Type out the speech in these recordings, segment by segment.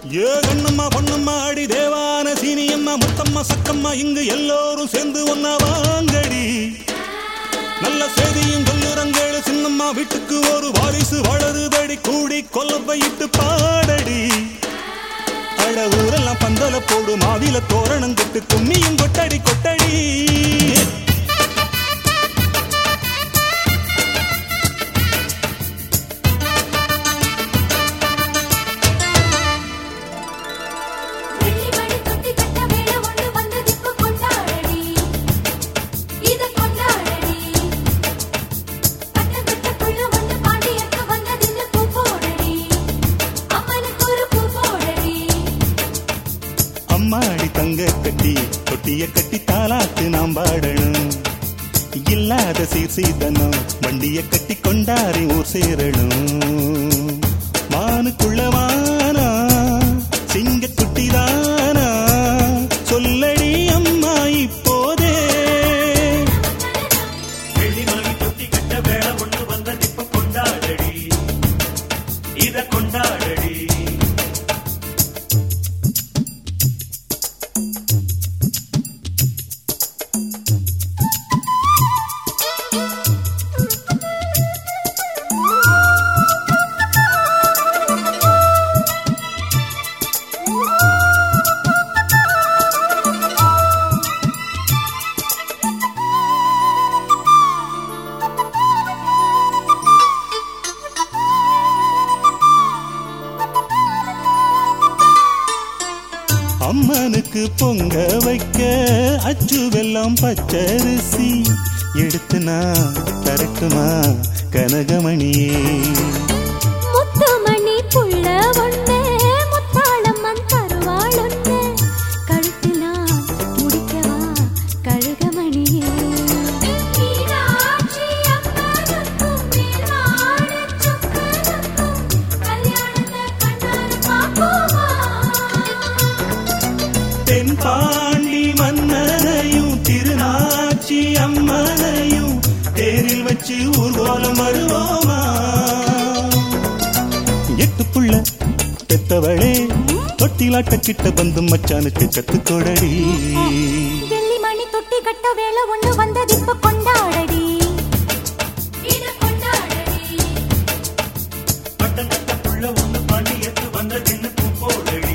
ஏ கண்ணம்மா பொண்ணம்மா அடி தேவான சீனியம்மா முத்தம்மா சக்கம்மா இங்கு எல்லோரும் சேர்ந்து ஒன்னா வாங்கடி. நல்ல செய்தியும் சொல்லுறங்களு சின்னம்மா வீட்டுக்கு ஒரு வாரிசு வளருதடி. கூடி கொல்லப்பையிட்டு பாடடி. அட ஊரெல்லாம் பந்தல போடு மாவில தோரணம் கட்டு கும்மியும் கொட்டடி கொட்டடி. அம்மாடி தங்க கட்டி தொட்டிய கட்டி தாலாட்டு நாம் பாடணும். இல்லாத சீர்சீதனம் வண்டிய கட்டி கொண்டாரி ஊர் சேரணும். மானுக்குள்ளவானா சிங்க குட்டிதானா சொல்லடி அம்மா இப்போதே. வெள்ளிமணி தொட்டி கட்ட வேலை ஒண்ணு வந்த இப்ப கொண்டாடடி. இத கொண்டாடடி. அம்மனுக்கு பொங்க வைக்க அச்சு வெல்லம் பச்சரிசி எடுத்து நான் தரட்டுமா கனகமணியே. முத்துமணி புள்ள ஒண்ணு முத்தாளம்மன் தருவாள் ஒண்ணு கழுத்து நான் முடிக்கவா கழுகமணியே. தென்பாண்டி மன்னரையும் திருநாச்சி அம்மனையும் தேரில் வச்சு ஊர்வலம் வருவோமா. எட்டு புள்ள பெத்தவளே தொட்டிலாட்ட கிட்ட வந்து மச்சானுக்கு கத்துக்கொடடி. வெள்ளிமணி தொட்டி கட்ட வேலை ஒண்ணு வந்தது இப்ப கொண்டாடடி. பட்டம் கட்ட புள்ள ஒண்ணு பாண்டியத்து வந்த தின்னு போடடி.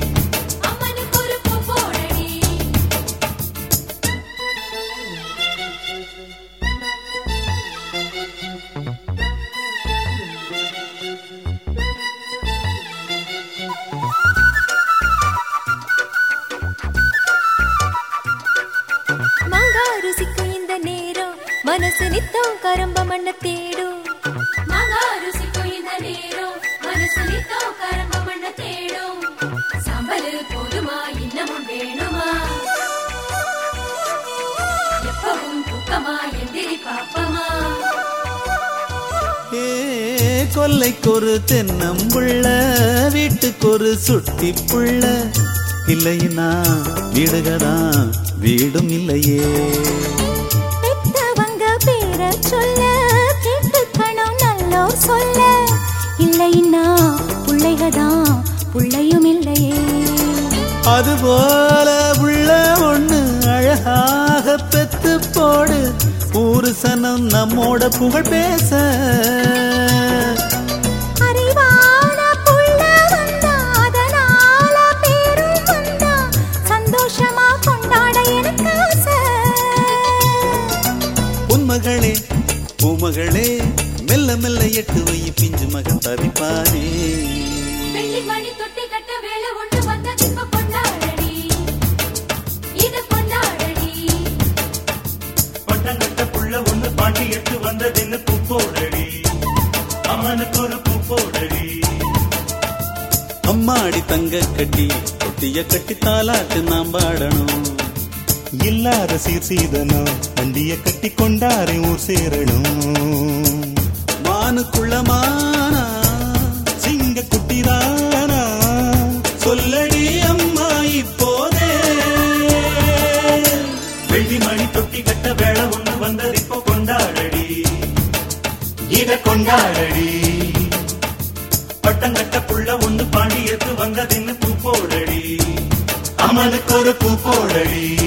மாங்காருசிக்கும் இந்த நேரம் மனசு நித்தம் கரம்ப மண்ண தேடும். மாங்காருசிக்கும் இந்த நேரம் மனசு நித்தம் கரம்ப மண்ண தேடும். சம்பளு போதுமா இன்னமும் வேணுமா எப்பவும் தூக்கமா எந்திரி பாப்பமா. கொல்லைக்கு ஒரு தென்னம்புள்ள வீட்டுக்கு ஒரு சுட்டி புள்ள இல்லைன்னா வீடுகதான் வீடும் இல்லையே. பெத்தவங்க பேர சொல்ல கேட்டுக்கணும் நல்லோர் சொல்ல இல்லைன்னா புள்ளைகதான் புள்ளையும் இல்லையே. அதுபோல உள்ள ஒண்ணு அழகாக பெத்து போடு ஊரு சனம் நம்மோட புகழ் பேச. அறிவான புள்ள வந்தா அதனால பேரும் வந்தா சந்தோஷமா கொண்டாட எனக்கு ஆசை. உன்மகளே பூமகளே மெல்ல மெல்ல எட்டு வை பிஞ்சு மகன் தவிப்பானே. வெள்ளிமணி தொட்டி கட்ட வேலை ஒன்று வந்தது இப்ப கொண்டாடடி. இத கொண்டாடடி. பட்டம் கட்ட புள்ள ஒண்ணு பாண்டியத்து வந்த தின்னு போடடி. அம்மனுக்கு ஒரு பூ போடடி. அம்மாடி தங்க கட்டி தொட்டிய கட்டி தாலாட்டு நாம் பாடணும். இல்லாத சீர்சீதனம் வண்டிய கட்டி கொண்டாரை ஊர் சேரணும். மானுக்குள்ளமானா சிங்க குட்டிதானா சொல்லடி அம்மா இப்போதே. வெள்ளிமணி தொட்டி கட்ட வேலை ஒண்ணு வந்தது இப்ப கொண்டாடடி. இத கொண்டாடடி. பட்டம் கட்ட புள்ள ஒண்ணு பாண்டியத்து வந்ததின்னு பூ போடடி அம்மனுக்கு ஒரு பூ போடடி